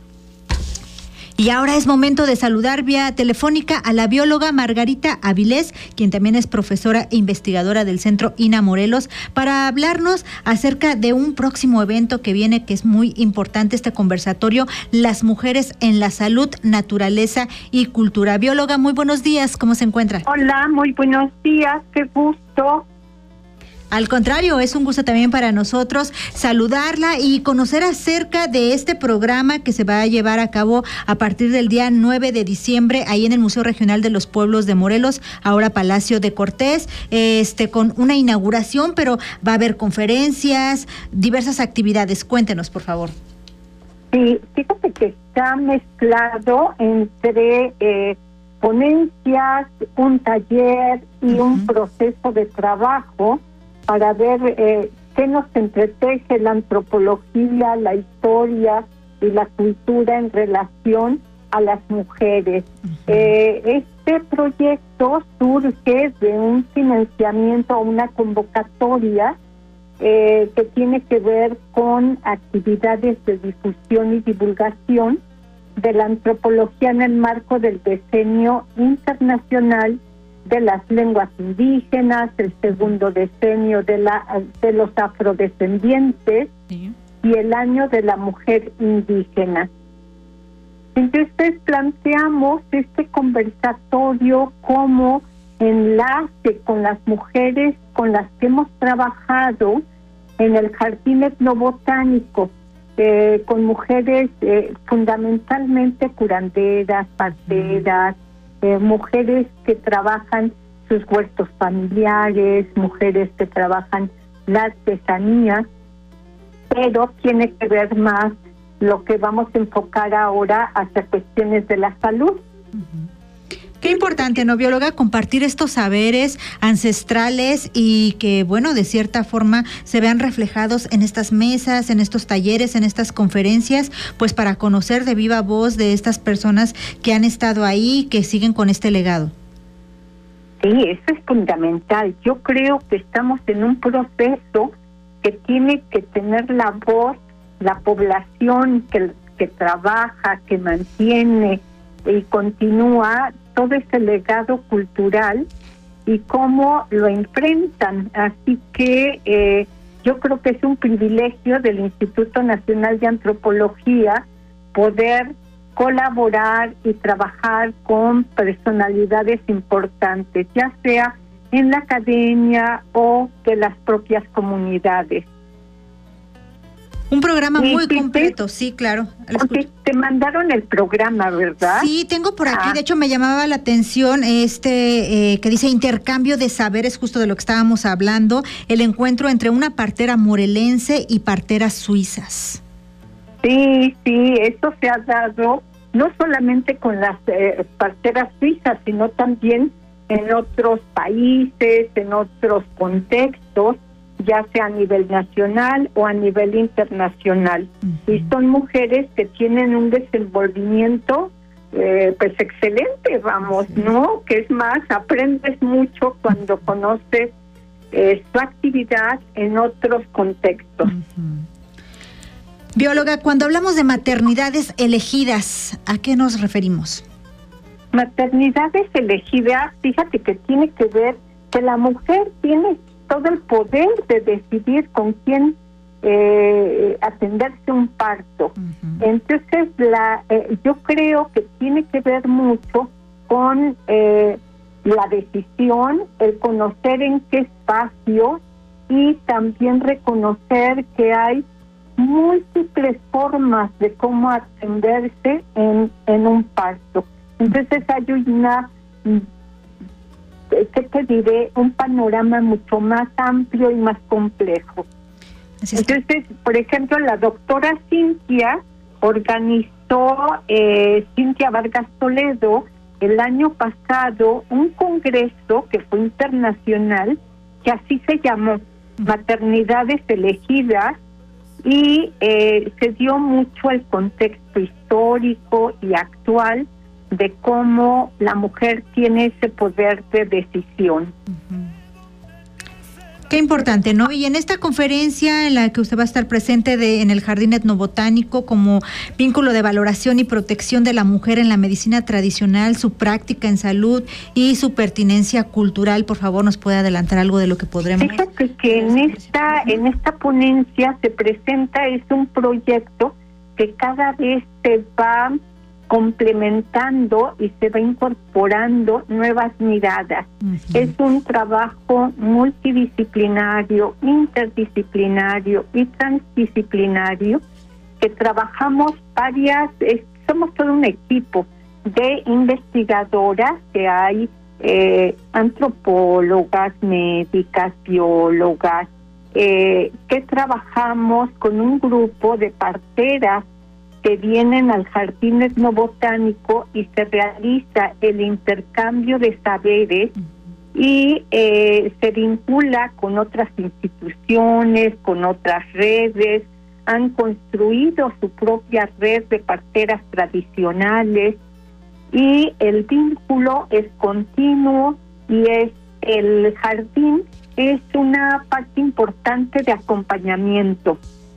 Y ahora es momento de saludar vía telefónica a la bióloga Margarita Avilés, quien también es profesora e investigadora del Centro INA Morelos, para hablarnos acerca de un próximo evento que viene, que es muy importante, este conversatorio, Las Mujeres en la Salud, Naturaleza y Cultura. Bióloga, muy buenos días, ¿cómo se encuentra? Hola, muy buenos días, qué gusto. Al contrario, es un gusto también para nosotros saludarla y conocer acerca de este programa que se va a llevar a cabo a partir del día nueve de diciembre ahí en el Museo Regional de los Pueblos de Morelos, ahora Palacio de Cortés, este con una inauguración, pero va a haber conferencias, diversas actividades. Cuéntenos, por favor. Sí, fíjate que está mezclado entre eh, ponencias, un taller y uh-huh. un proceso de trabajo para ver eh, qué nos entreteje la antropología, la historia y la cultura en relación a las mujeres. Uh-huh. Eh, este proyecto surge de un financiamiento, una convocatoria eh, que tiene que ver con actividades de difusión y divulgación de la antropología en el marco del Decenio Internacional de las Lenguas Indígenas, el segundo decenio de la de los afrodescendientes sí. y el año de la mujer indígena. Entonces planteamos este conversatorio como enlace con las mujeres con las que hemos trabajado en el Jardín Etnobotánico, eh, con mujeres eh, fundamentalmente curanderas, parteras, Eh, mujeres que trabajan sus huertos familiares, mujeres que trabajan la artesanía, pero tiene que ver más lo que vamos a enfocar ahora hacia cuestiones de la salud. Qué importante, ¿no, bióloga? Compartir estos saberes ancestrales y que, bueno, de cierta forma se vean reflejados en estas mesas, en estos talleres, en estas conferencias, pues para conocer de viva voz de estas personas que han estado ahí, que siguen con este legado. Sí, eso es fundamental. Yo creo que estamos en un proceso que tiene que tener la voz, la población que, que trabaja, que mantiene y continúa todo ese legado cultural y cómo lo enfrentan. Así que eh, yo creo que es un privilegio del Instituto Nacional de Antropología poder colaborar y trabajar con personalidades importantes, ya sea en la academia o de las propias comunidades. Un programa sí, muy sí, completo, sí, sí, claro. Porque te mandaron el programa, ¿verdad? Sí, tengo por aquí, ah. de hecho me llamaba la atención este eh, que dice intercambio de saberes, justo de lo que estábamos hablando, el encuentro entre una partera morelense y parteras suizas. Sí, sí, eso se ha dado no solamente con las eh, parteras suizas, sino también en otros países, en otros contextos, ya sea a nivel nacional o a nivel internacional. Uh-huh. Y son mujeres que tienen un desenvolvimiento eh, pues excelente, vamos, sí. ¿no? Que es más, aprendes mucho cuando conoces eh, su actividad en otros contextos. Uh-huh. Bióloga, cuando hablamos de maternidades elegidas, ¿a qué nos referimos? Maternidades elegidas, fíjate que tiene que ver que la mujer tiene todo el poder de decidir con quién eh, atenderse un parto. Uh-huh. Entonces, la, eh, yo creo que tiene que ver mucho con eh, la decisión, el conocer en qué espacio y también reconocer que hay múltiples formas de cómo atenderse en, en un parto. Entonces hay una, ¿qué te diré? Un panorama mucho más amplio y más complejo. Entonces, por ejemplo, la doctora Cintia organizó, eh, Cintia Vargas Toledo, el año pasado, un congreso que fue internacional, que así se llamó, Maternidades Elegidas, y eh, se dio mucho el contexto histórico y actual de cómo la mujer tiene ese poder de decisión. Uh-huh. Qué importante, ¿no? Y en esta conferencia en la que usted va a estar presente de, en el Jardín Etnobotánico como vínculo de valoración y protección de la mujer en la medicina tradicional, su práctica en salud y su pertinencia cultural, por favor, ¿nos puede adelantar algo de lo que podremos? Fíjate que en esta, en esta ponencia se presenta, es un proyecto que cada vez se va complementando y se va incorporando nuevas miradas. Uh-huh. Es un trabajo multidisciplinario, interdisciplinario y transdisciplinario que trabajamos varias, es, somos todo un equipo de investigadoras que hay, eh, antropólogas, médicas, biólogas, eh, que trabajamos con un grupo de parteras que vienen al Jardín Etnobotánico y se realiza el intercambio de saberes y eh, se vincula con otras instituciones, con otras redes, han construido su propia red de parteras tradicionales y el vínculo es continuo y es el jardín es una parte importante de acompañamiento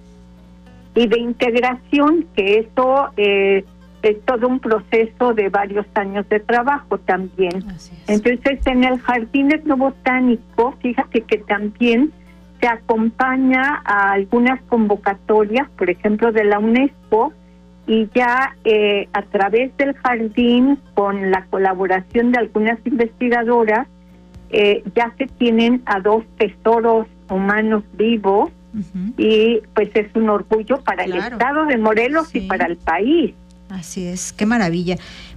y de integración, que eso eh, es todo un proceso de varios años de trabajo también. Entonces, en el Jardín Etnobotánico, fíjate que también se acompaña a algunas convocatorias, por ejemplo, de la UNESCO, y ya eh, a través del jardín, con la colaboración de algunas investigadoras, eh, ya se tienen a dos tesoros humanos vivos. Uh-huh. Y pues es un orgullo para claro. el estado de Morelos sí. y para el país. Así es, qué maravilla.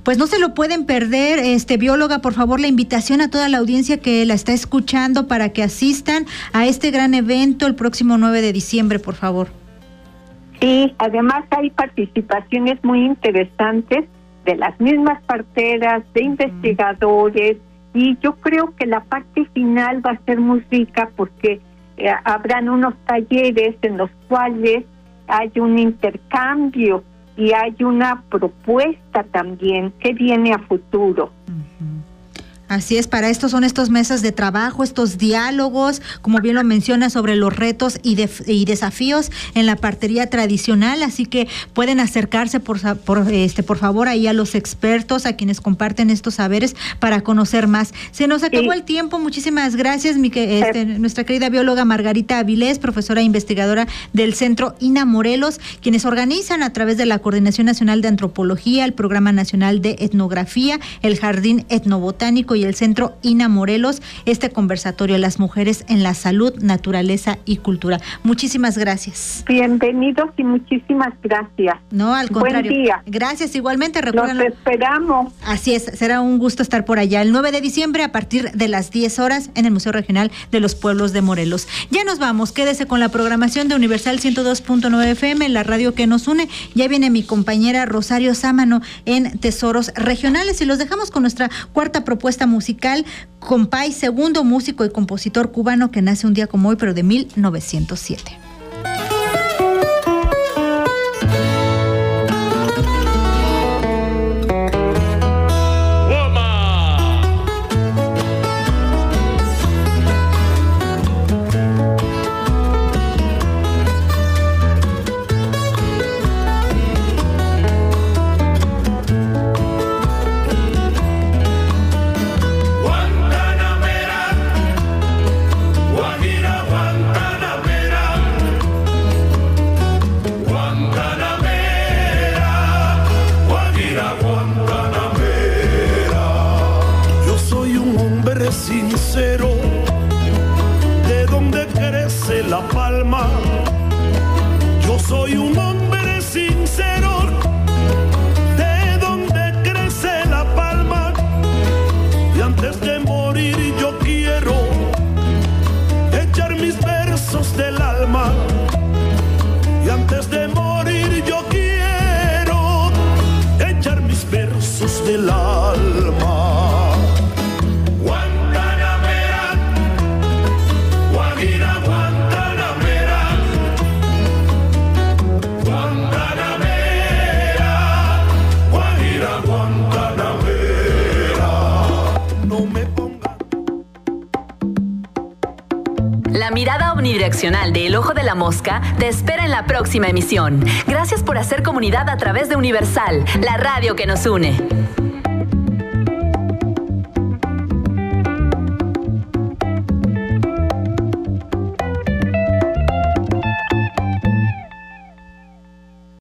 Pues no se lo pueden perder, este bióloga, por favor, la invitación a toda la audiencia que la está escuchando para que asistan a este gran evento el próximo nueve de diciembre, por favor. Sí, además hay participaciones muy interesantes de las mismas parteras, de investigadores, y yo creo que la parte final va a ser muy rica porque eh, habrán unos talleres en los cuales hay un intercambio y hay una propuesta también que viene a futuro. Así es, para esto son estos mesas de trabajo, estos diálogos, como bien lo menciona, sobre los retos y, de, y desafíos en la partería tradicional, así que pueden acercarse por, por, este, por favor ahí a los expertos, a quienes comparten estos saberes para conocer más. Se nos acabó sí. el tiempo, muchísimas gracias, mi, este, nuestra querida bióloga Margarita Avilés, profesora e investigadora del Centro INA Morelos, quienes organizan a través de la Coordinación Nacional de Antropología, el Programa Nacional de Etnografía, el Jardín Etnobotánico y el Centro INA Morelos, este conversatorio Las Mujeres en la Salud, Naturaleza y Cultura. Muchísimas gracias. Bienvenidos y muchísimas gracias. No, al contrario. Buen día. Gracias, igualmente. Recuerden, Los esperamos. Así es, será un gusto estar por allá el nueve de diciembre a partir de las diez horas en el Museo Regional de los Pueblos de Morelos. Ya nos vamos, quédese con la programación de Universal ciento dos punto nueve F M, la radio que nos une. Ya viene mi compañera Rosario Sámano en Tesoros Regionales y los dejamos con nuestra cuarta propuesta musical, Compay, segundo músico y compositor cubano que nace un día como hoy, pero de mil novecientos siete. Sincero, de donde crece la palma. Yo soy un hombre sincero, de donde crece la palma. Y antes de morir yo quiero echar mis versos del alma. Y antes de morir yo quiero echar mis versos del alma. La mirada omnidireccional de El Ojo de la Mosca te espera en la próxima emisión. Gracias por hacer comunidad a través de Universal, la radio que nos une.